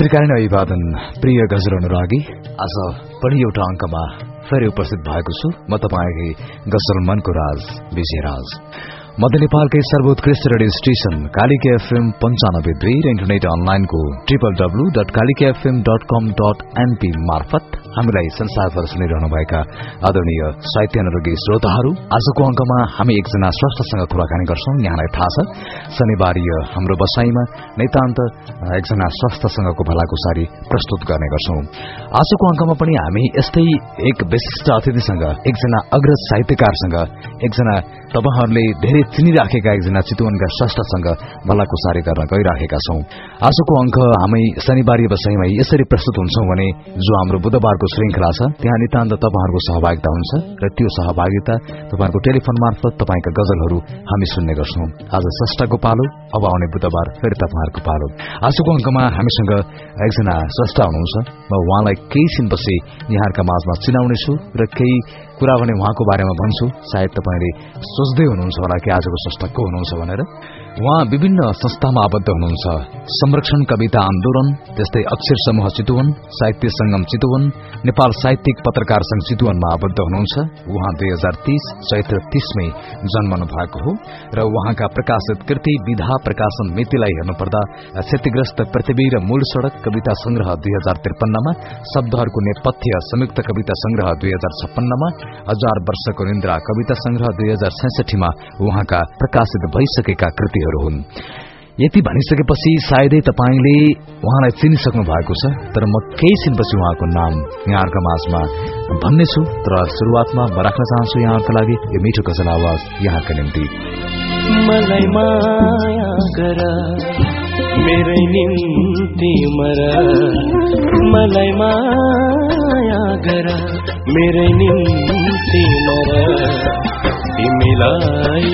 दीर्घकालीन अभिवादन प्रिय गजल अनुरागी। आज पनि एउटा अङ्कमा फेरि उपस्थित भएको छु। म तपाईकै गजल मनको राज विजयराज। मध्य नेपालकै सर्वोत्कृष्ट रेडियो स्टेशन कालिका एफएम 95.2 र इन्टरनेट अनलाइनको www.kalikafm.com.np मार्फत हामीलाई संसारभर सुनिरहनुभएका आदरणीय साहित्य अनुरागी श्रोताहरू, आजको अङ्कमा हामी एकजना स्रष्टासँग कुराकानी गर्छौं। यहाँलाई थाहा छ, शनिबारीय हाम्रो बसाईमा नितान्त एकजना स्रष्टासँगको भलाकुसारी प्रस्तुत गर्ने गर्छौं। आजको अङ्कमा पनि हामी यस्तै एक विशिष्ट अतिथिसँग, एकजना अग्रज साहित्यकारसँग, एकजना तपाईहरूले धेरै चिनिराखेका एकजना चितवनका स्रष्टासँग भलाकुसारी गर्न गइराखेका छौं। आजको अङ्क हामी शनिबारीय बसाईमा यसरी प्रस्तुत हुन्छौं भने जो हाम्रो बुधबारको श्रृंखला छ त्यहाँ नितान्त तपाईहरूको सहभागिता हुन्छ र त्यो सहभागिता तपाईहरूको टेलिफोन मार्फत तपाईका गजलहरू हामी सुन्ने गर्छौं। आज स्रष्टाको पालो, अब आउने बुधबार फेरि तपाईहरूको पालो। आजको अङ्कमा हामीसँग एकजना स्रष्टा हुनुहुन्छ। म उहाँलाई केही छिनपछि यहाँका माझमा चिनाउनेछु र केही कुरा भने उहाँको बारेमा भन्छु। सायद तपाईले सोच्दै हुनुहुन्छ होला कि आजको स्रष्टा को हुनुहुन्छ भनेर। उहाँ विभिन्न संस्थामा आबद्ध हुनुहुन्छ। संरक्षण कविता आन्दोलन, त्यस्तै अक्षर समूह चितवन, साहित्य संगम चितवन, नेपाल साहित्यिक पत्रकार संघ चितवनमा आबद्ध हुनुहुन्छ। उहाँ 2030 चैत्र 30 मै जन्मनु भएको हो र उहाँका प्रकाशित कृति विधा प्रकाशन मितिलाई हेर्नुपर्दा क्षतिग्रस्त पृथ्वी र मूल सड़क कविता संग्रह 2053 मा, शब्दहरूको नेपथ्य संयुक्त कविता संग्रह 2056 मा, 1000 वर्षको निन्द्रा कविता संग्रह 2066 मा उहाँका प्रकाशित भइसकेका कृतिहरू हुन्। यति भनिसकेपछि सायदै तपाईले उहाँलाई चिनिसक्नु भएको छ, तर म केही छिनपछि उहाँको नाम यहाँहरुका माझमा भन्नेछु। तर सुरुवातमा म राख्न चाहन्छु यहाँहरुका लागि यो मिठो गजल आवाज यहाँका निम्ति। मलाई माया गर मेरै निम्ति मर, मलाई माया गर मेरै निम्ति मर, तिमीलाई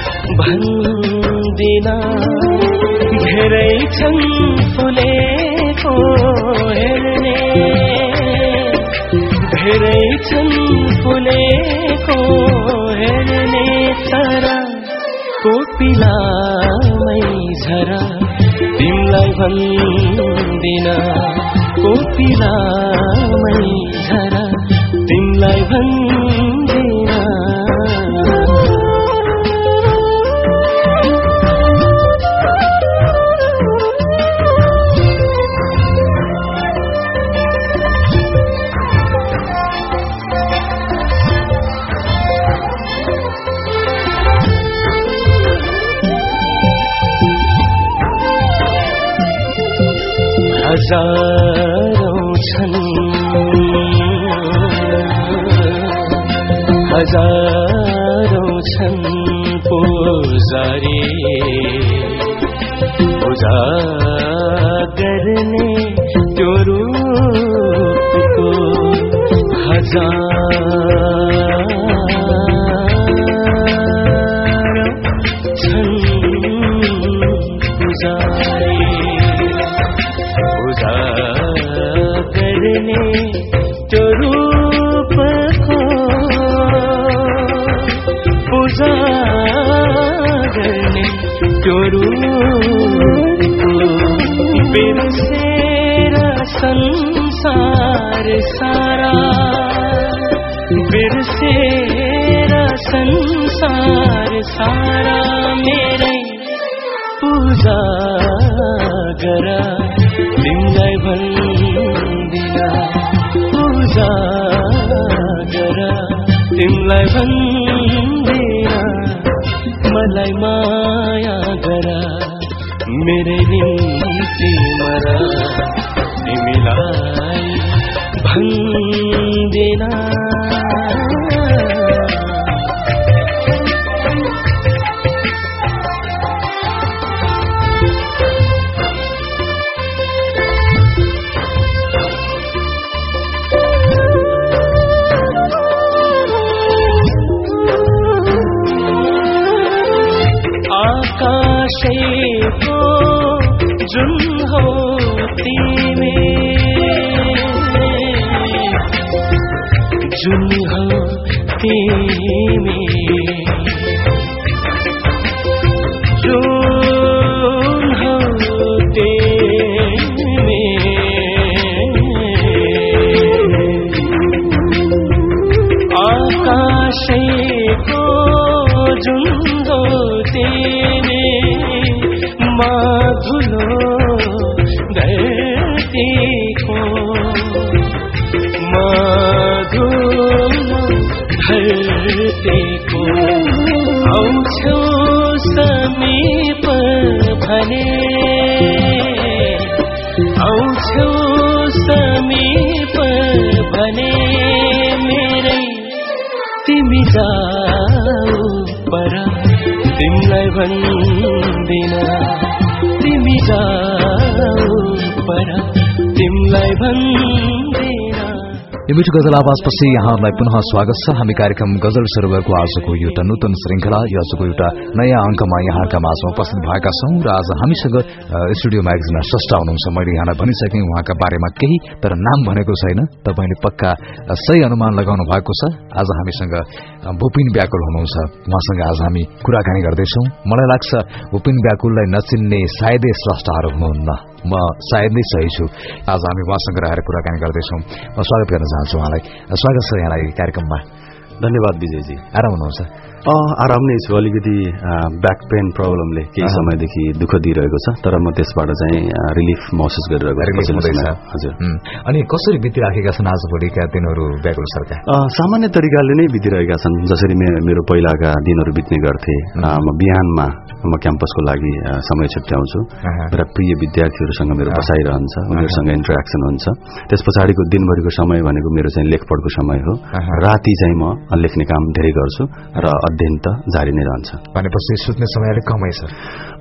भन्दिन धेरै छन् फुलेको हेर्ने, धेरै छन् फुलेको हेर्ने, तर कोपिलामै झरा तिमीलाई भन्दिन, कोपिलामै झरा तिमीलाई भन्दिन। हजारौं छन्, हजारौं छन् पुजारी, पूजा गर्ने त्यो रूपको, हजारौं छन् पुजारी, पूजा गर्ने त्यो रूपको, पूजा गर्ने त्यो रूपको, बिर्सेर संसार सारा, बिर्सेर संसार सारा मेरै पूजा गर तिमीलाई भन्दिन, पूजा गर तिमीलाई भन्दिन, मलाई माया गर मेरै निम्ति मर, तिमीलाई भन्दिन। आकाशैको जुन हो तिमी, जुन हो तिमी, जुन हो तिमी, आशयको जुन हो तिमी माधुलो धरतीको माधुलो धरतीको आउँछौ समीप भने आउँछौ समीप भने मेरै तिमी जाऊ पर तिमीलाई भन्दिन तिमी जाऊ पर तिमीलाई भन्दिन। यो मिठो गजल आवाजपछि यहाँहरूलाई पुनः स्वागत छ। हामी कार्यक्रम गजल सरोवरको आजको एउटा नूतन श्रृंखला यो आजको एउटा नयाँ अंकमा यहाँका माझमा उपस्थित भएका छौं र आज हामीसँग स्टुडियोमा एकजना स्रष्टा हुनुहुन्छ। मैले यहाँलाई भनिसकेँ उहाँका बारेमा केही, तर नाम भनेको छैन। तपाईले पक्का सही अनुमान लगाउनु भएको छ। आज हामीसँग भूपिन व्याकुल हुनुहुन्छ। उहाँसँग आज हामी कुराकानी गर्दैछौं। मलाई लाग्छ भूपिन व्याकुललाई नचिन्ने सायदै स्रष्टाहरू हुनुहुन्न, म सायद नै सही छु। आज हामी उहाँसँग रहेर कुराकानी गर्दैछौं। म स्वागत गर्न चाहन्छु उहाँलाई। स्वागत छ यहाँलाई कार्यक्रममा। धन्यवाद विजयजी। आराम हुनुहुन्छ? आराम नै छु। अलिकति ब्याक पेन प्रब्लमले केही समयदेखि दुःख दिइरहेको छ, तर म त्यसबाट चाहिँ रिलिफ महसुस गरिरहेको छु। हजुर। अनि कसरी बितिराखेका छन् आजभोलिका दिनहरू व्याकुल सरका? सामान्य तरिकाले नै बितिरहेका छन्। जसरी मेरो पहिलाका दिनहरू बित्ने गर्थे। म बिहानमा म क्याम्पसको लागि समय छुट्याउँछु। मेरा प्रिय विद्यार्थीहरूसँग मेरो बसाइरहन्छ, उनीहरूसँग इन्टरेक्सन हुन्छ। त्यस पछाडिको दिनभरिको समय भनेको मेरो चाहिँ लेखपढको समय हो। राति चाहिँ म लेख्ने काम धेरै गर्छु र अध्ययन त जारी नै रहन्छ। भनेपछि सुत्ने समय अलिक कमै छ?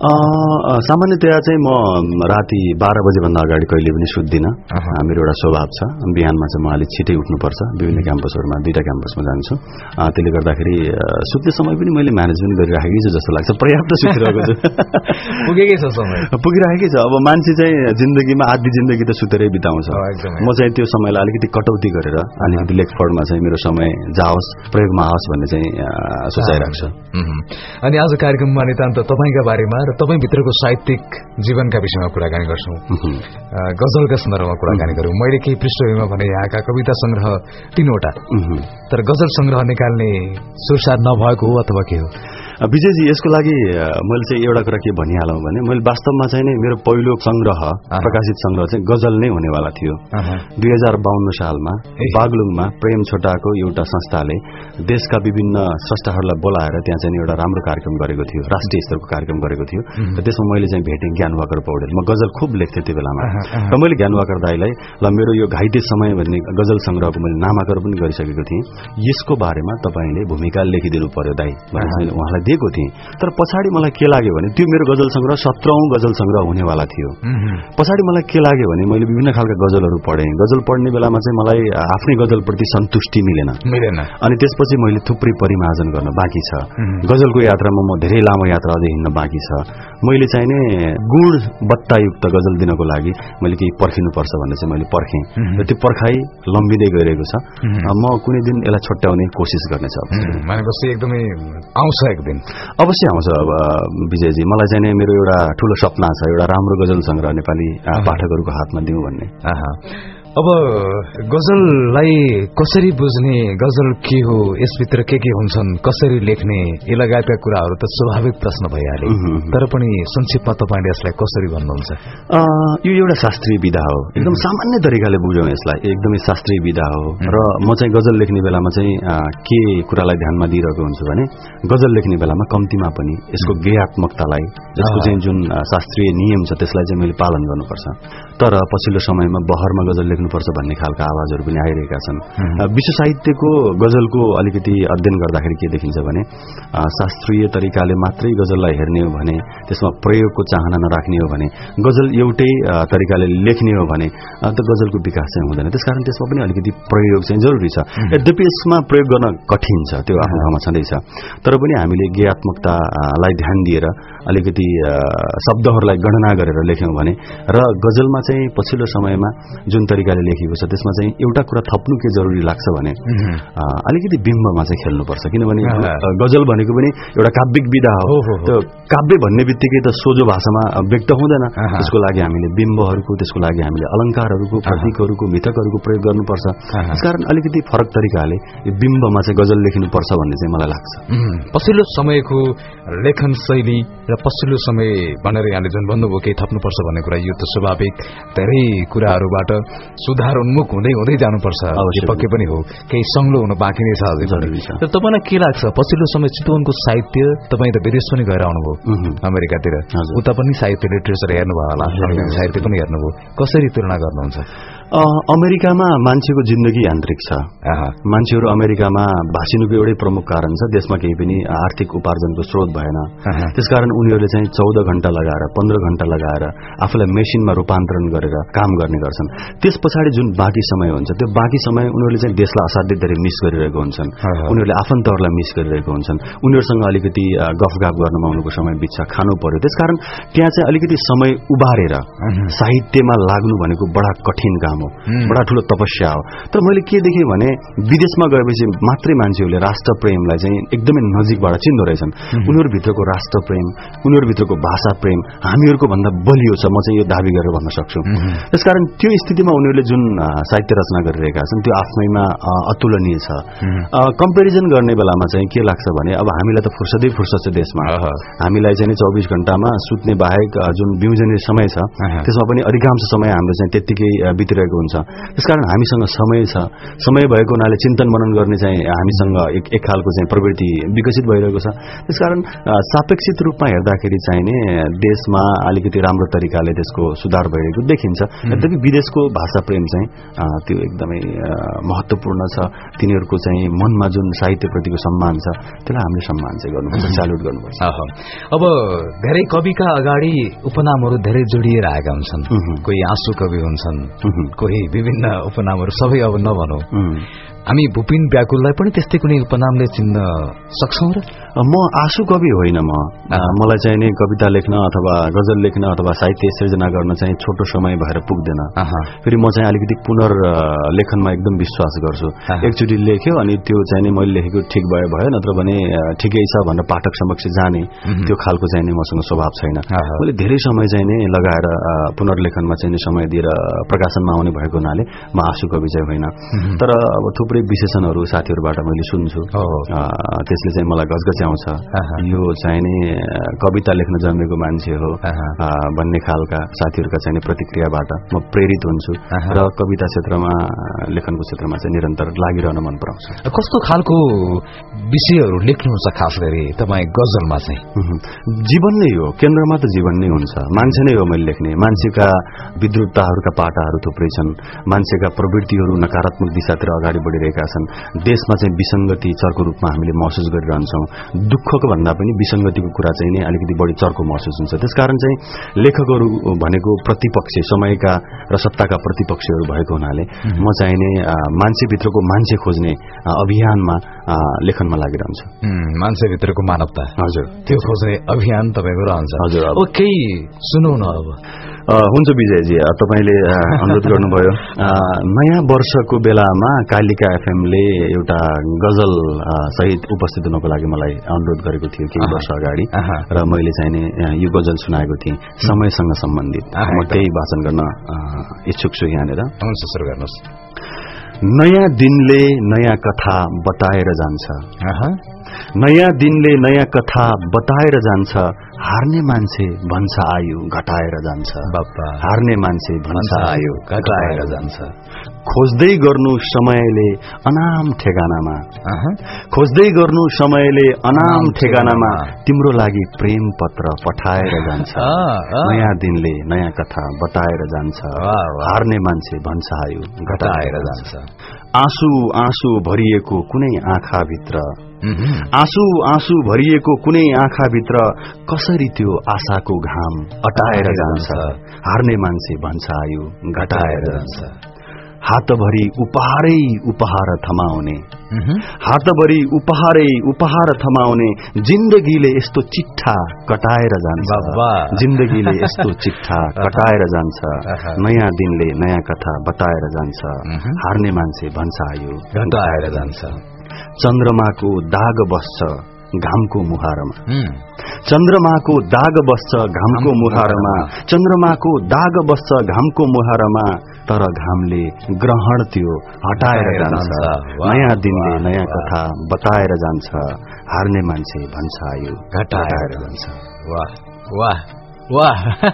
सामान्यतया चाहिँ म राति 12 बजेभन्दा अगाडि कहिले पनि सुत्दिनँ। मेरो एउटा स्वभाव छ। बिहानमा चाहिँ म अलिक छिटै उठ्नुपर्छ। विभिन्न क्याम्पसहरूमा 2टा क्याम्पसमा जान्छु। त्यसले गर्दाखेरि सुत्ने समय पनि मैले म्यानेजमेन्ट गरिराखेकै छु जस्तो लाग्छ। पर्याप्त सुतिरहेको छु। पुगेकै छ समय? पुगिराखेकै छ। अब मान्छे चाहिँ जिन्दगीमा आधी जिन्दगी त सुतेरै बिताउँछ। म चाहिँ त्यो समयलाई अलिकति कटौती गरेर अलिकति लेखपढमा चाहिँ मेरो समय जाओस्, प्रयोगमा आओस् भन्ने चाहिँ सोचाइरहेको छु। अनि आज कार्यक्रममा नितान्त तपाईका बारेमा र तपाईभित्रको साहित्यिक जीवनका विषयमा कुराकानी गर्छौं। गजलका सन्दर्भमा कुराकानी गरौं। मैले केही पृष्ठभूमिमा भने यहाँका कविता संग्रह 3वटा, तर गजल संग्रह निकाल्ने सुरसार नभएको हो अथवा के हो? विजयजी, यसको लागि मैले चाहिँ एउटा कुरा के भनिहालौँ भने मैले वास्तवमा चाहिँ नै मेरो पहिलो संग्रह, प्रकाशित संग्रह चाहिँ गजल नै हुनेवाला थियो। 2052 सालमा बागलुङमा प्रेम छोटाको एउटा संस्थाले देशका विभिन्न स्रष्टाहरूलाई बोलाएर त्यहाँ चाहिँ एउटा राम्रो कार्यक्रम गरेको थियो, राष्ट्रिय स्तरको कार्यक्रम गरेको थियो। र त्यसमा मैले चाहिँ भेटेँ ज्ञानवाकर पौडेल। म गजल खुब लेख्थेँ त्यो बेलामा। र मैले ज्ञानवाकर दाईलाई ल मेरो यो घाइते समय भन्ने गजल संग्रहको मैले नामाकरण पनि गरिसकेको थिएँ। यसको बारेमा तपाईले भूमिका लेखिदिनु पर्यो दाई भनेर मैले उहाँलाई दिएको थिएँ। तर पछाडि मलाई के लाग्यो भने त्यो मेरो गजल संग्रह 17औं गजल संग्रह हुनेवाला थियो। पछाडि मलाई के लाग्यो भने मैले विभिन्न खालका गजलहरू पढेँ। गजल पढ्ने बेलामा चाहिँ मलाई आफ्नै गजलप्रति सन्तुष्टि मिलेन। अनि त्यसपछि मैले थुप्रै परिमार्जन गर्न बाँकी छ। गजलको यात्रामा म धेरै लामो यात्रा अझै हिँड्न बाँकी छ। मैले चाहिँ नि गुणवत्तायुक्त गजल दिनको लागि मैले केही पर्खिनुपर्छ भन्ने चाहिँ मैले पर्खेँ र त्यो पर्खाइ लम्बिँदै गइरहेको छ। म कुनै दिन यसलाई छुट्याउने कोसिस गर्नेछ। भनेपछि एकदमै आउँछ एक दिन? अवश्य आउँछ। अब विजयजी, मलाई चाहिँ नि मेरो एउटा ठूलो सपना छ, एउटा राम्रो गजल संग्रह नेपाली पाठकहरूको हातमा दिउँ भन्ने। अब गजललाई कसरी बुझ्ने, गजल के हो, यसभित्र के हुन्छन्, कसरी लेख्ने, यी लगायतका कुराहरू त स्वाभाविक प्रश्न भइहाले। तर पनि संक्षेपमा तपाईले यसलाई कसरी भन्नुहुन्छ? यो एउटा शास्त्रीय विधा हो। एकदम सामान्य तरिकाले बुझौँ यसलाई। एकदमै शास्त्रीय विधा हो। र म चाहिँ गजल लेख्ने बेलामा चाहिँ के कुरालाई ध्यानमा दिइरहेको हुन्छु भने गजल लेख्ने बेलामा कम्तीमा पनि यसको गेयात्मकतालाई, यसको चाहिँ जुन शास्त्रीय नियम छ त्यसलाई चाहिँ मैले पालन गर्नुपर्छ। तर पछिल्लो समयमा बहरमा गजल लेख्नुपर्छ भन्ने खालका आवाजहरू पनि आइरहेका छन्। विश्व साहित्यको गजलको अलिकति अध्ययन गर्दाखेरि के देखिन्छ भने शास्त्रीय तरिकाले मात्रै गजललाई हेर्ने हो भने, त्यसमा प्रयोगको चाहना नराख्ने हो भने, गजल एउटै तरिकाले लेख्ने हो भने त गजलको विकास चाहिँ हुँदैन। त्यसकारण त्यसमा पनि अलिकति प्रयोग चाहिँ जरुरी छ। यद्यपि यसमा प्रयोग गर्न कठिन छ, त्यो आफ्नो ठाउँमा छँदैछ। तर पनि हामीले गेयात्मकतालाई ध्यान दिएर अलिकति शब्दहरूलाई गणना गरेर लेख्यौं भने र गजलमा चाहिँ पछिल्लो समयमा जुन तरिका तरिकाले लेखिएको छ त्यसमा चाहिँ एउटा कुरा थप्नु के जरुरी लाग्छ भने अलिकति बिम्बमा चाहिँ खेल्नुपर्छ किनभने गजल भनेको पनि एउटा काव्यिक विधा हो त्यो काव्य भन्ने बित्तिकै त सोझो भाषामा व्यक्त हुँदैन त्यसको लागि हामीले बिम्बहरूको त्यसको लागि हामीले अलङ्कारहरूको प्रतीकहरूको मिथकहरूको प्रयोग गर्नुपर्छ त्यसकारण अलिकति फरक तरिकाले यो बिम्बमा चाहिँ गजल लेखिनुपर्छ भन्ने चाहिँ मलाई लाग्छ पछिल्लो समयको लेखन शैली र पछिल्लो समय भनेर यहाँले जुन भन्नुभयो केही थप्नुपर्छ भन्ने कुरा यो त स्वाभाविक धेरै कुराहरूबाट सुधार उन्मुख हुँदै हुँदै जानुपर्छ पक्कै पनि हो केही संलो हुन बाँकी नै छ अझै तपाईलाई के लाग्छ पछिल्लो समय चितवनको साहित्य तपाईँ त विदेश पनि गएर आउनुभयो अमेरिकातिर उता पनि साहित्य लिटरेचर हेर्नुभयो होला साहित्य पनि हेर्नुभयो कसरी तुलना गर्नुहुन्छ अमेरिकामा मान्छेको जिन्दगी यान्त्रिक छ मान्छेहरू अमेरिकामा भाषिनुको एउटै प्रमुख कारण छ देशमा केही पनि आर्थिक उपार्जनको स्रोत भएन त्यसकारण उनीहरूले चाहिँ 14 घण्टा लगाएर 15 घण्टा लगाएर आफूलाई मेसिनमा रूपान्तरण गरेर काम गर्ने गर्छन् त्यस पछाडि जुन बाँकी समय हुन्छ त्यो बाँकी समय उनीहरूले चाहिँ देशलाई असाध्यै धेरै मिस गरिरहेको हुन्छन् उनीहरूले आफन्तहरूलाई मिस गरिरहेको हुन्छन् उनीहरूसँग अलिकति गफगाफ गर्नमा उनको समय बित्छ खानु पर्यो त्यसकारण त्यहाँ चाहिँ अलिकति समय उबारेर साहित्यमा लाग्नु भनेको बडा कठिन काम बडा ठूलो तपस्या हो तर मैले के देखेँ भने विदेशमा गएपछि मात्रै मान्छेहरूले राष्ट्र प्रेमलाई चाहिँ एकदमै नजिकबाट चिन्दो रहेछन् उनीहरूभित्रको राष्ट्र प्रेम उनीहरूभित्रको भाषा प्रेम हामीहरूको भन्दा बलियो छ म चाहिँ यो दाबी गरेर भन्न सक्छु त्यसकारण त्यो स्थितिमा उनीहरूले जुन साहित्य रचना गरिरहेका छन् त्यो आफैमा अतुलनीय छ कम्पेरिजन गर्ने बेलामा चाहिँ के लाग्छ भने अब हामीलाई त फुर्सदै फुर्सद छ देशमा हामीलाई चाहिँ 24 घण्टामा सुत्ने बाहेक जुन बिउजने समय छ त्यसमा पनि अधिकांश समय हाम्रो चाहिँ त्यतिकै बितिरहेको हुन्छ त्यसकारण हामीसँग समय छ समय भएको हुनाले चिन्तन मनन गर्ने चाहिँ हामीसँग एक खालको चाहिँ प्रवृत्ति विकसित भइरहेको छ त्यसकारण सापेक्षित रूपमा हेर्दाखेरि चाहिँ नि देशमा अलिकति राम्रो तरिकाले त्यसको सुधार भइरहेको देखिन्छ यद्यपि विदेशको भाषा प्रेम चाहिँ त्यो एकदमै महत्त्वपूर्ण छ तिनीहरूको चाहिँ मनमा जुन साहित्यप्रतिको सम्मान छ त्यसलाई हामीले सम्मान चाहिँ गर्नुपर्छ स्याल्युट गर्नुपर्छ अब धेरै कविका अगाडि उपनामहरू धेरै जोडिएर आएका हुन्छन् कोही आँसु कवि हुन्छन् कोही विभिन्न उपनामहरू सबै अब नभनौं हामी भूपिन व्याकुललाई पनि त्यस्तै कुनै उपनामले चिन्न सक्छौं र म आँसु कवि होइन मलाई चाहिँ नि कविता लेख्न अथवा गजल लेख्न अथवा साहित्य सृजना गर्न चाहिँ छोटो समय भएर पुग्दैन फेरि म चाहिँ अलिकति पुनर्लेखनमा एकदम विश्वास गर्छु एकचोटि लेख्यो अनि त्यो चाहिँ नि मैले लेखेको ठिक भयो नत्र भने ठिकै छ भनेर पाठक समक्ष जाने त्यो खालको चाहिँ नि मसँग स्वभाव छैन मैले धेरै समय चाहिँ नि लगाएर पुनर्लेखनमा चाहिँ नि समय दिएर प्रकाशनमा आउने भएको हुनाले म आँसु कवि चाहिँ होइन तर अब थुप्रै विशेषणहरू साथीहरूबाट मैले सुन्छु त्यसले चाहिँ मलाई गजगच्याउँछ यो चाहिँ नि कविता लेख्न जन्मेको मान्छे हो भन्ने खालका साथीहरूका चाहिँ प्रतिक्रियाबाट म प्रेरित हुन्छु र कविता क्षेत्रमा लेखनको क्षेत्रमा चाहिँ निरन्तर लागिरहन मन पराउँछ कस्तो खालको विषयहरू लेख्नुहुन्छ खास गरी तपाईँ गजलमा चाहिँ जीवन नै हो केन्द्रमा त जीवन नै हुन्छ मान्छे नै हो मैले लेख्ने मान्छेका विद्रुपताहरूका पाटाहरू थुप्रै छन् मान्छेका प्रवृत्तिहरू नकारात्मक दिशातिर अगाडि बढिरहेका छन् देशमा चाहिँ विसंगति चर्को रूपमा हामीले महसुस गरिरहन्छौं दुःखको भन्दा पनि विसंगतिको कुरा चाहिँ नि अलिकति बढी चर्को महसुस हुन्छ त्यसकारण चाहिँ लेखकहरू भनेको प्रतिपक्ष समयका र सत्ताका प्रतिपक्षहरू भएको हुनाले म चाहिँ नि मान्छेभित्रको मान्छे खोज्ने अभियानमा लेखनमा लागिरहन्छु मान्छेभित्रको मानवता हजुर त्यो खोज्ने अभियान तपाईको रहन्छ हजुर ओके सुनौ न अब हुन्छ विजयजी तपाईले अनुरोध गर्नुभयो नयाँ वर्षको बेलामा कालिका एफएमले एउटा गजल सहित उपस्थित हुनको लागि मलाई अनुरोध गरेको थियो केही वर्ष अगाडि र मैले चाहिँ नि यो गजल सुनाएको थिएँ समयसँग सम्बन्धित म त्यही वाचन गर्न इच्छुक छु यहाँनिर हुन्छ सुरु गर्नुहोस् नयाँ दिनले नयाँ कथा बताएर जान्छ नयाँ दिनले नयाँ कथा बताएर जान्छ हार्ने मान्छे भन्छ आयु घटाएर जान्छ हार्ने मान्छे भन्छ आयु घटाएर जान्छ खोज्दै गर्नु समयले अनाम ठेगानामा खोज्दै गर्नु समयले अनाम ठेगानामा तिम्रो लागि प्रेम पत्र पठाएर जान्छ नयाँ दिनले नयाँ कथा बताएर जान्छ हार्ने मान्छे भन्छ आयु घटाएर जान्छ आँसु आँसु भरिएको कुनै आँखाभित्र आँसु आँसु भरिएको कुनै आँखाभित्र कसरी त्यो आशाको घाम अटाएर जान्छ हार्ने मान्छे भन्छ आयु घटाएर जान्छ हातभरि उपहारै उपहार थमाउने, हातभरि उपहारै उपहार थमाउने, जिन्दगीले यस्तो चिट्ठा कटाएर जान्छ, जिन्दगीले यस्तो चिट्ठा कटाएर जान्छ, नयाँ दिनले नयाँ कथा बताएर जान्छ, हार्ने मान्छे भन्छ आयो घटाएर जान्छ। चन्द्रमाको दाग बस्छ घामको मुहारमा, चन्द्रमाको दाग बस्छ घामको मुहारमा, चन्द्रमाको दाग बस्छ घामको मुहारमा, तर घामले ग्रहण त्यो हटाएर जान्छ, नयाँ दिनले नयाँ कथा बताएर जान्छ, हार्ने मान्छे भन्छ आयो घटाएर जान्छ। वाह वाह वाह,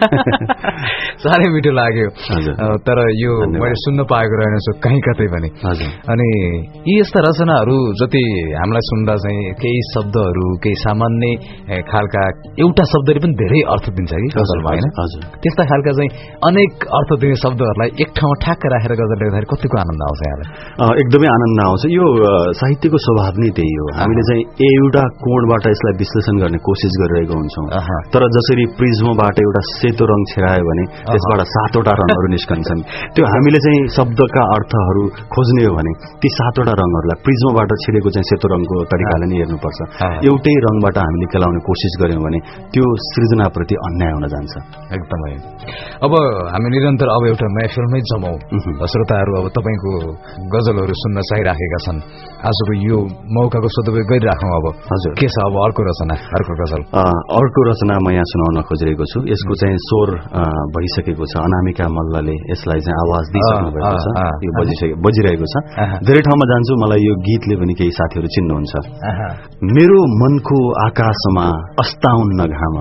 साह्रै मिठो लाग्यो। तर यो मैले सुन्न पाएको रहेनछु कहीँ कतै पनि। अनि यी यस्ता रचनाहरू जति हामीलाई सुन्दा चाहिँ केही शब्दहरू केही सामान्य खालका एउटा शब्दले पनि धेरै अर्थ दिन्छ कि गजलमा, होइन? त्यस्ता खालका चाहिँ अनेक अर्थ दिने शब्दहरूलाई एक ठाउँमा ठ्याक्क राखेर गजल लेख्दाखेरि कतिको आनन्द आउँछ यहाँलाई? एकदमै आनन्द आउँछ। यो साहित्यको स्वभाव नै त्यही हो, हामीले चाहिँ एउटा कोणबाट यसलाई विश्लेषण गर्ने कोसिस गरिरहेको हुन्छौँ। तर जसरी प्रिज्मबाट एउटा सेतो रङ छेरायो भने त्यसबाट 7वटा रङहरू निस्कन्छन्। त्यो हामीले चाहिँ शब्दका अर्थहरू खोज्ने हो भने ती 7वटा रङहरूलाई प्रिज्मबाट छिरेको चाहिँ सेतो रङको तरिकाले नै हेर्नुपर्छ। एउटै रङबाट हामीले केलाउने कोसिस गर्यौं भने त्यो सृजनाप्रति अन्याय हुन जान्छ। एकदमै। अब हामी निरन्तर अब एउटा महफिलमै जमाऊ, श्रोताहरू अब तपाईको गजलहरू सुन्न चाहिराखेका छन्। आजको यो मौकाको सदुपयोग गरिराखौँ। अब हजुर के छ अब अर्को रचना, अर्को गजल? अर्को रचना म यहाँ सुनाउन खोजिरहेको छु। यसको चाहिँ स्वर भइसकेको छ, अनामिका मल्लले यसलाई चाहिँ आवाज दिइसक्नु भएको छ, यो बजिरहेको छ। धेरै ठाउँमा जान्छु, मलाई यो गीतले पनि केही साथीहरू चिन्नुहुन्छ। मेरो मनको आकाशमा अस्ताउन्न घाम,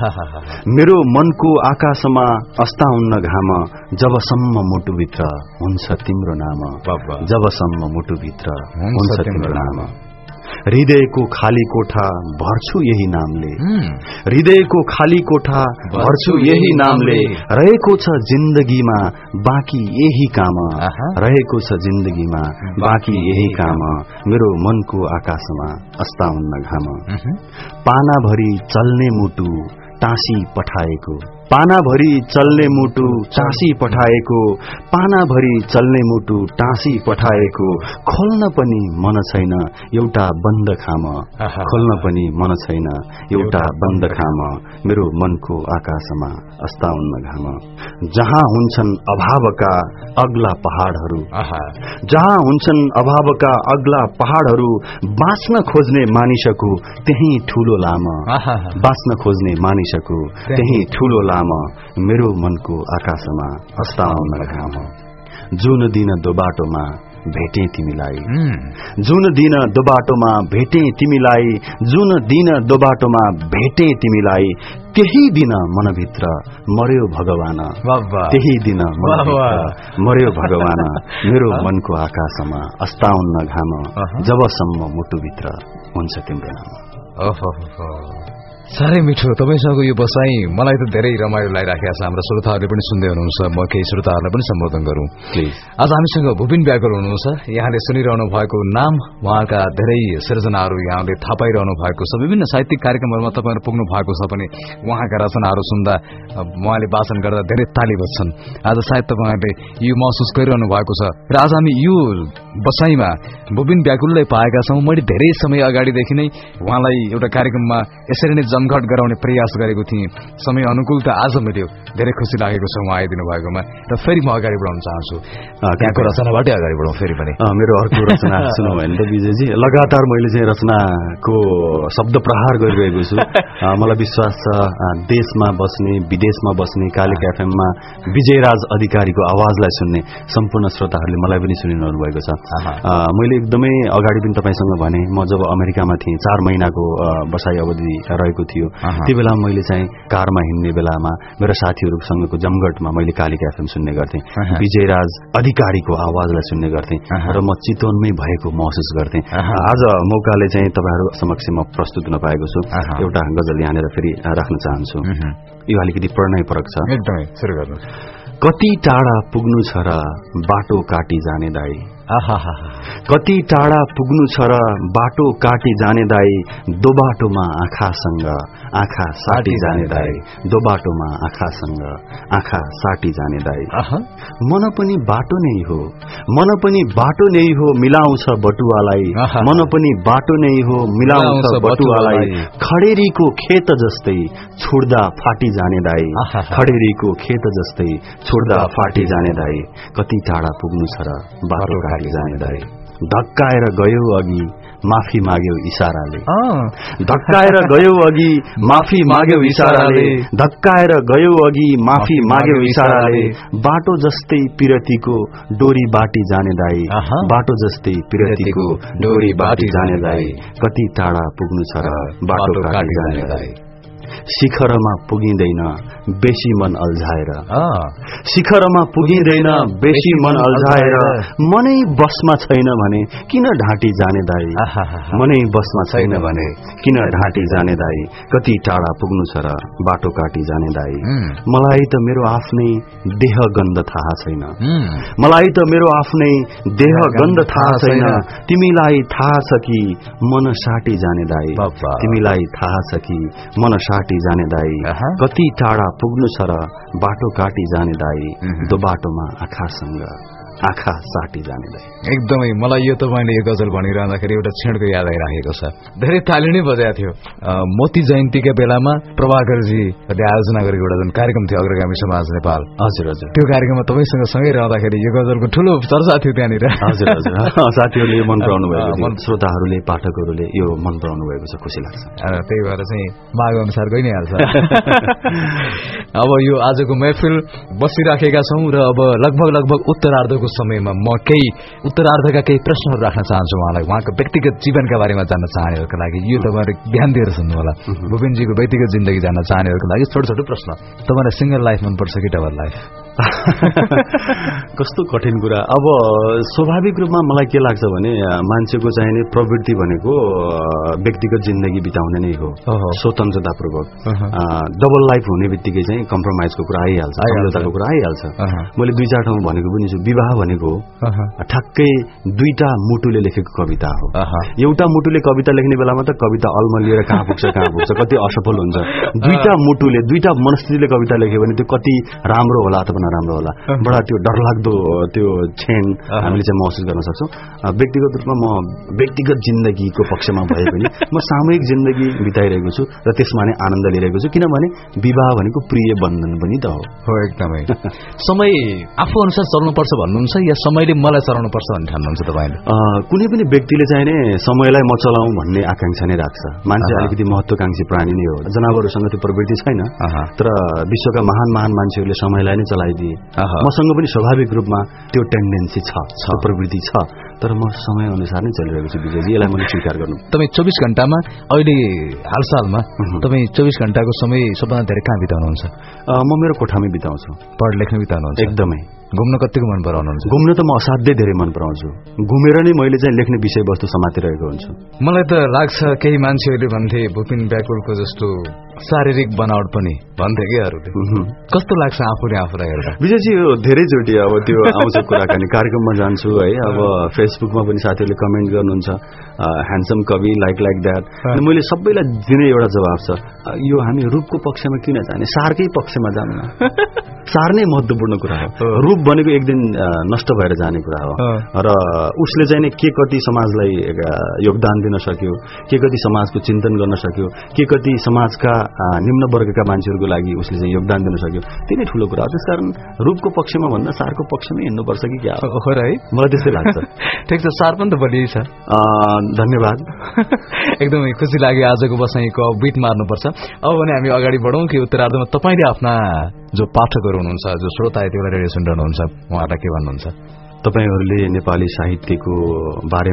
मेरो मनको आकाशमा अस्ताउन्न घाम, जबसम्म मुटुभित्र हुन्छ तिम्रो नाम, जबसम्म मुटुभित्र हुन्छ तिम्रो नाम, हृदयको खाली कोठा भर्छु यही नामले, हृदयको खाली कोठा भर्छु यही नामले, रहेको छ जिन्दगीमा बाँकी यही काम, रहेको छ जिन्दगीमा बाँकी यही काम, मेरो मनको आकाशमा अस्ताउन्न घाम, पानाभरि चल्ने मुटु टाँसी पठाएको, पानाभरि चल्ने मुटु टाँसी पठाएको, पानाभरि चल्ने मुटु टाँसी पठाएको, खोल्न पनि मन छैन एउटा बन्द खाम, खोल्न पनि मन छैन एउटा बन्द खाम, मेरो मनको आकाशमा अस्ताउन्न घाम, जहाँ हुन्छन् अभावका अग्ला पहाडहरू, जहाँ हुन्छन् अभावका अग्ला पहाडहरू, बाँच्न खोज्ने मानिसको त्यही ठूलो लाम, बाँच्न खोज्ने मानिसको त्यही ठूलो लाम, मेरो मनको आकाशमा अस्ताउन्न घाम, जुन दिन दो बाटोमा भेटे तिमीलाई, जुन दिन दो बाटोमा भेटे तिमीलाई, जुन दिन दो बाटोमा भेटे तिमीलाई, त्यही दिन मनभित्र मर्यो भगवान, त्यही दिन मनभित्र मर्यो भगवान, मेरो मनको आकाशमा अस्ताउन्न घाम, जबसम्म मुटुभित्र हुन्छ तिम्रो नाम। साह्रै मिठो तपाईसँग यो बसाई, मलाई त धेरै रमाइलो लागिराखेको छ। हाम्रो श्रोताहरूले पनि सुन्दै हुनुहुन्छ, म केही श्रोताहरूलाई पनि सम्बोधन गरौँ प्लिज। आज हामीसँग भूपिन व्याकुल हुनुहुन्छ, यहाँले सुनिरहनु भएको नाम, उहाँका धेरै सृजनाहरू यहाँले थाहा पाइरहनु भएको छ, विभिन्न साहित्यिक कार्यक्रमहरूमा तपाईँहरू पुग्नु भएको छ पनि उहाँका रचनाहरू सुन्दा उहाँले वाचन गर्दा धेरै ताली बज्छन्। आज सायद तपाईँहरूले यो महसुस गरिरहनु भएको छ। र आज हामी यो बसाईमा भूपिन व्याकुललाई पाएका छौँ। मैले धेरै समय अगाडिदेखि नै उहाँलाई एउटा कार्यक्रममा यसरी नै जमघट गराउने प्रयास गरेको थिएँ। समय अनुकूलता आज मिल्यो, धेरै खुसी लागेको छ उहाँ आइदिनु भएकोमा। र फेरि म अगाडि बढाउन चाहन्छु, त्यहाँको रचनाबाटै अगाडि बढाउँ फेरि पनि। मेरो अर्को रचना सुनौ भने त विजयजी, लगातार मैले चाहिँ रचनाको शब्द प्रहार गरिरहेको छु। मलाई विश्वास छ देशमा बस्ने विदेशमा बस्ने कालिका एफएममा विजयराज अधिकारीको आवाजलाई सुन्ने सम्पूर्ण श्रोताहरूले मलाई पनि सुनिरहनु भएको छ। मैले एकदमै अगाडि पनि तपाईसँग भने, म जब अमेरिकामा थिएँ 4 महिनाको बसाई अवधि रहेको थियो, त्यो बेला मैले चाहिँ कारमा हिँड्ने बेलामा मेरो साथीहरूसँगको जमघटमा मैले कालिका एफएम सुन्ने गर्थेँ, विजयराज अधिकारीको आवाजलाई सुन्ने गर्थेँ र म चितवनमै भएको महसुस गर्थेँ। आज मौकाले चाहिँ तपाईहरु समक्ष म प्रस्तुत हुन पाएको छु। एउटा गजल यहाँनिर फेरि राख्न चाहन्छु, यो अलिकति प्रणयपरक छ। एकदमै सुरु गर्नु। कति टाढा पुग्नु छ र बाटो काटी जाने दाई, कति टाढा पुग्नु छ र बाटो काटी जाने दाई दो बाटोमा आँखासँग आँखा साटी जाने दाई दो बाटोमा आँखासँग आँखा साटी जाने दाई मन पनि बाटो नै हो मन पनि बाटो नै हो मिलाउँछ बटुवालाई मन पनि बाटो नै हो मिलाउँछ बटुवालाई खडेरीको खेत जस्तै छोड्दा फाटी जाने दाई खडेरीको खेत जस्तै छोड्दा फाटी जाने दाई कति टाढा पुग्नु छ र बाटो काटी जाने दाई धक्काएर गयो अघि माफी माग्यो इशाराले धक्काएर गयो अघि माफी माग्यो इशाराले धक्काएर गयो अघि माफी माग्यो इशाराले बाटो जस्तै पिरतीको डोरी बाटी जाने दाई बाटो जस्तै पिरतीको डोरी बाटी जाने दाई कति टाढा पुग्नु छ र बाटो काटी जाने दाई शिखरमा पुगिँदैन बेसी मन अल्झाएर शिखरमा पुगिँदैन बेसी मन अल्झाएर मनै बसमा छैन भने किन ढाँटी जाने दाई मनै बसमा छैन भने किन ढाँटी जाने दाई कति टाढा पुग्नु छ र बाटो काटी जाने दाई मलाई त मेरो आफ्नै देह गन्ध थाहा छैन मलाई त मेरो आफ्नै देह गन्ध थाहा छैन तिमीलाई थाहा छ कि मन साटी जाने दाई तिमीलाई थाहा छ कि मन साटी जाने दाई कति टाढा पुग्नु छ र बाटो काटी जाने दाई दो बाटोमा आँखासँग आँखा साटी जाने दाई एकदमै मलाई यो तपाईले यो गजल भनिरहँदाखेरि एउटा क्षणको याद आइरहेको छ धेरै ताली नै बजाएको थियो मोती जयन्तीका बेलामा प्रभाकरजीले आयोजना गरेको एउटा जुन कार्यक्रम थियो अग्रगामी समाज नेपाल हजुर हजुर त्यो कार्यक्रममा तपाईसँग सँगै रहँदाखेरि यो गजलको ठूलो चर्चा थियो त्यहाँनिर हजुर हजुर साथीहरूले मन पराउनु भएको श्रोताहरूले पाठकहरूले यो मन पराउनु भएको छ खुसी लाग्छ त्यही भएर चाहिँ माग अनुसार गइ नै हाल्छ अब यो आजको महफिल बसिराखेका छौं र अब लगभग उत्तरार्धको समयमा म केही उत्तरार्धका केही प्रश्नहरू राख्न चाहन्छु उहाँलाई उहाँको व्यक्तिगत जीवनका बारेमा जान्न चाहनेहरूका लागि यो तपाईहरु ध्यान दिएर सुन्नु होला भूपेनजीको व्यक्तिगत जिन्दगी जान्न चाहनेहरूका लागि छोटो छोटो प्रश्न तपाईलाई सिंगल लाइफ मन पर्छ कि डबल लाइफ कस्तो कठिन कुरा अब स्वाभाविक रूपमा मलाई के लाग्छ भने मान्छेको चाहिने प्रवृत्ति भनेको व्यक्तिगत जिन्दगी बिताउने नै हो स्वतन्त्रतापूर्वक डबल लाइफ हुने बित्तिकै चाहिँ कम्प्रोमाइजको कुरा आइहाल्छ समझौताको कुरा आइहाल्छ मैले दुई चार ठाउँमा भनेको पनि छु विवाह भनेको ठ्याक्कै दुईटा मुटुले लेखेको कविता हो एउटा मुटुले कविता लेख्ने बेलामा त कविता अलमलिएर कहाँ पुग्छ कति असफल हुन्छ दुईटा मुटुले दुईटा मनस्थितिले कविता लेख्यो भने त्यो कति राम्रो होला अथवा नराम्रो होला बडा त्यो डरलाग्दो त्यो क्षण हामीले चाहिँ महसुस गर्न सक्छौं व्यक्तिगत रूपमा म व्यक्तिगत जिन्दगीको पक्षमा भए पनि म सामूहिक जिन्दगी बिताइरहेको छु र त्यसमा नै आनन्द लिइरहेको छु किनभने विवाह भनेको प्रिय बन्धन पनि त हो एकदमै समय आफू अनुसार चल्नुपर्छ भन्नुहुन्छ या समयले मलाई चलाउनुपर्छ भन्ने ठान्नुहुन्छ तपाईले कुनै पनि व्यक्तिले चाहिँ नै समयलाई म चलाऊ भन्ने आकांक्षा नै राख्छ मान्छे अलिकति महत्त्वकांक्षी प्राणी नै हो जनावरसँग त्यो प्रवृत्ति छैन तर विश्वका महान मान्छेहरूले समयलाई नै चलाइदिए मसँग पनि स्वाभाविक रूपमा त्यो टेन्डेन्सी छ प्रवृत्ति छ तर म समय अनुसार नै चलिरहेको छु विजयजी यसलाई मैले स्वीकार गर्नु तपाई 24 घण्टामा अहिले हालसालमा तपाई 24 घण्टाको समय सबभन्दा धेरै कहाँ बिताउनुहुन्छ म मेरो कोठामै बिताउँछु पढ लेख्न बिताउनुहुन्छ एकदमै घुम्न कतिको मन पराउनुहुन्छ घुम्न त म असाध्यै धेरै मन पराउँछु घुमेर नै मैले चाहिँ लेख्ने विषयवस्तु समातिरहेको हुन्छु मलाई त लाग्छ केही मान्छेहरूले भन्थे भूपेन व्याकुलको जस्तो शारीरिक बनावट पनि भन्थे के अरूले कस्तो लाग्छ आफूले आफूलाई हेर्दा विजयजी यो धेरैचोटि अब त्यो आउँछ कुराकानी कार्यक्रममा जान्छु है अब फेसबुकमा पनि साथीहरूले कमेन्ट गर्नुहुन्छ ह्यान्डसम कवि लाइक द्याट अनि मैले सबैलाई दिने एउटा जवाब छ यो हामी रूपको पक्षमा किन जाने सारकै पक्षमा जानु सार नै महत्त्वपूर्ण कुरा हो रूप भनेको एक दिन नष्ट भएर जाने कुरा हो र उसले चाहिँ के कति समाजलाई योगदान दिन सक्यो के कति समाजको चिन्तन गर्न सक्यो के कति समाजका निम्न वर्गका मान्छेहरूको लागि उसले चाहिँ योगदान दिन सक्यो त्यही नै ठूलो कुरा हो त्यसकारण रूपको पक्षमा भन्दा सारको पक्षमै हिँड्नुपर्छ कि क्या हो र है मलाई त्यस्तै लाग्छ ठिक छ सार पनि त बलियै छ धन्यवाद एकदमै खुसी लाग्यो आजको बसाइको बिट मार्नुपर्छ अब भने हामी अगाडि बढौं कि उत्तरार्धमा तपाईले आफ्ना जो पाठकहरू हुनुहुन्छ जो श्रोता यति बेला रेडियो सुनिरहनुहुन्छ उहाँलाई के भन्नुहुन्छ तपाईहरुले नेपाली साहित्यको बारेमा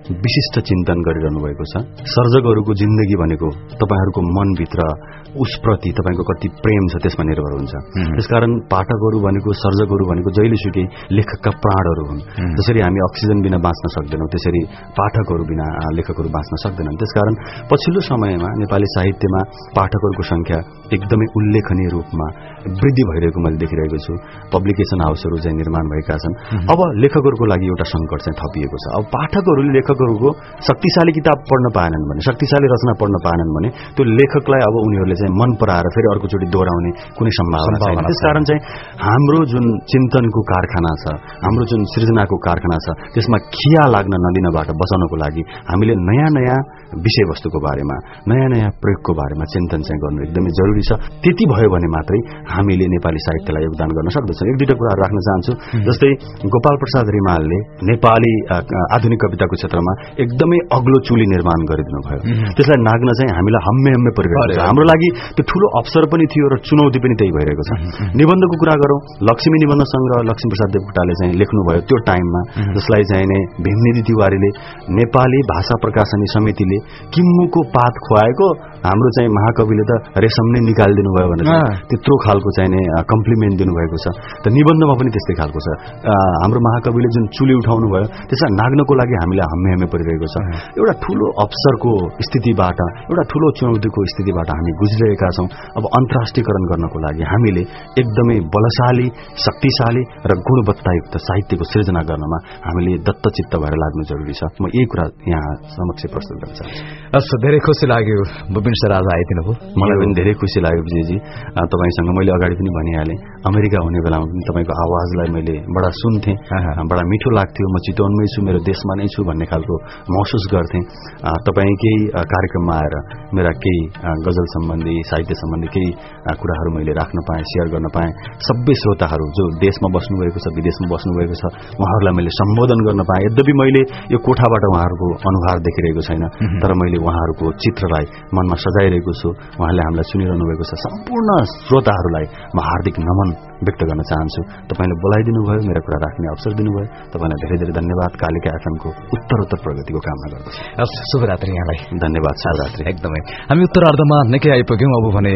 विशिष्ट चिन्तन गरिरहनु भएको छ। सर्जकहरूको जिन्दगी भनेको तपाईहरूको मनभित्र उसप्रति तपाईको कति प्रेम छ त्यसमा निर्भर हुन्छ। त्यसकारण पाठकहरू भनेको सर्जकहरू भनेको जहिलेसुकै लेखकका प्राणहरू हुन्। जसरी हामी अक्सिजन बिना बाँच्न सक्दैनौँ त्यसरी पाठकहरू बिना लेखकहरू बाँच्न सक्दैनन्। त्यसकारण पछिल्लो समयमा नेपाली साहित्यमा पाठकहरूको संख्या एकदमै उल्लेखनीय रूपमा वृद्धि भइरहेको मैले देखिरहेको छु। पब्लिकेसन हाउसहरू चाहिँ निर्माण भएका छन्। अब लेखकहरूको लागि एउटा संकट चाहिँ थपिएको छ। अब पाठकहरूले लेखकहरूको शक्तिशाली किताब पढ्न पाएनन् भने, शक्तिशाली रचना पढ्न पाएनन् भने त्यो लेखकलाई अब उनीहरूले चाहिँ मन पराएर फेरि अर्कोचोटि दोहोऱ्याउने कुनै सम्भावना छैन। त्यसकारण चाहिँ हाम्रो जुन चिन्तनको कारखाना छ, हाम्रो जुन सृजनाको कारखाना छ, त्यसमा खिया लाग्न नदिनबाट बचाउनको लागि हामीले नयाँ नयाँ विषयवस्तुको बारेमा, नयाँ नयाँ प्रयोगको बारेमा चिन्तन चाहिँ गर्नु एकदमै जरुरी छ। त्यति भयो भने मात्रै हामीले नेपाली साहित्यलाई योगदान गर्न सक्दछौँ। एक दुईटा कुराहरू राख्न चाहन्छु। जस्तै गोपाल प्रसाद रिमालले नेपाली आधुनिक कविताको क्षेत्रमा एकदमै अग्लो चुली निर्माण गरिदिनु भयो। त्यसलाई नाग्न चाहिँ हामीलाई हम्मे हम्मे परिरहेको छ। हाम्रो लागि त्यो ठूलो अवसर पनि थियो र चुनौती पनि त्यही भइरहेको छ। निबन्धको कुरा गरौँ, लक्ष्मी निबन्ध संग्रह लक्ष्मीप्रसाद देवकोटाले चाहिँ लेख्नुभयो त्यो टाइममा, जसलाई चाहिँ भीमनिधि तिवारीले नेपाली भाषा प्रकाशनी समितिले किम्मुको पात खुवाएको हाम्रो चाहिँ महाकविले त रेशम नै निकालिदिनु भयो भनेर त्यत्रो खालको चाहिँ कम्प्लिमेन्ट दिनुभएको छ। त निबन्धमा पनि त्यस्तै खालको छ। हाम्रो महाकविले जुन चुली उठाउनु भयो त्यसलाई नाग्नको लागि हामीलाई हम्मे हम्मे परिरहेको छ। एउटा ठूलो अवसरको स्थितिबाट, एउटा ठूलो चुनौतीको स्थितिबाट हामी गुज्रिरहेका छौँ। अब अन्तर्राष्ट्रियकरण गर्नको लागि हामीले एकदमै बलशाली, शक्तिशाली र गुणवत्तायुक्त साहित्यको सृजना गर्नमा हामीले दत्तचित्त भएर लाग्नु जरुरी छ। म यही कुरा यहाँ समक्ष प्रस्तुत गर्न चाहन्छु। धेरै खुसी लाग्यो विपिन सर आज आइदिनु भयो। मलाई पनि धेरै खुसी लाग्यो विजयजी। तपाईसँग मैले अगाडि पनि भनिहालेँ, अमेरिका हुने बेलामा पनि तपाईँको आवाजलाई मैले बडा सुन्थेँ, बडा मिठो लाग्थ्यो। म चितवनमै छु, मेरो देशमा नै छु भन्ने खालको महसुस गर्थेँ। तपाईँकै कार्यक्रममा आएर मेरा केही गजल सम्बन्धी, साहित्य सम्बन्धी केही कुराहरू मैले राख्न पाएँ, सेयर गर्न पाएँ। सबै श्रोताहरू जो देशमा बस्नुभएको छ, विदेशमा बस्नुभएको छ, उहाँहरूलाई मैले सम्बोधन गर्न पाएँ। यद्यपि मैले यो कोठाबाट उहाँहरूको अनुहार देखिरहेको छैन, तर मैले उहाँहरूको चित्रलाई मनमा सजाइरहेको छु। उहाँले हामीलाई सुनिरहनु भएको छ। सम्पूर्ण श्रोताहरूलाई म हार्दिक नमन व्यक्त गर्न चाहन्छु। तपाईँले बोलाइदिनु भयो, मेरा कुरा राख्ने अवसर दिनुभयो। तपाईँलाई धेरै धेरै धन्यवाद। कालिका एफएमको उत्तरोत्तर प्रगतिको कामना गर्दछु। शुभरात्रि यहाँलाई। धन्यवाद। शुभरात्रि। एकदमै हामी उत्तरार्धमा निकै आइपुग्यौँ। अब भने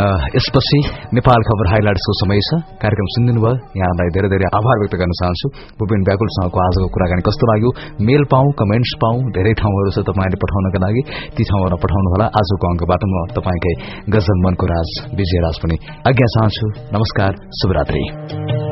यसपछि नेपाल खबर हाइलाइट्सको समय छ। कार्यक्रम सुनिदिनु भयो, यहाँलाई धेरै धेरै आभार व्यक्त गर्न चाहन्छु। भूपेन व्याकुलसँगको आजको कुराकानी कस्तो लाग्यो? मेल पाऊँ, कमेन्ट्स पाऊँ, धेरै ठाउँहरू छ तपाईँले पठाउनका लागि, ती ठाउँहरूमा पठाउनुहोला। आजको अङ्कबाट म तपाईँकै गजल मनको राज विजय राज पनि आज्ञा चाहन्छु। नमस्कार, शुभरात्रि।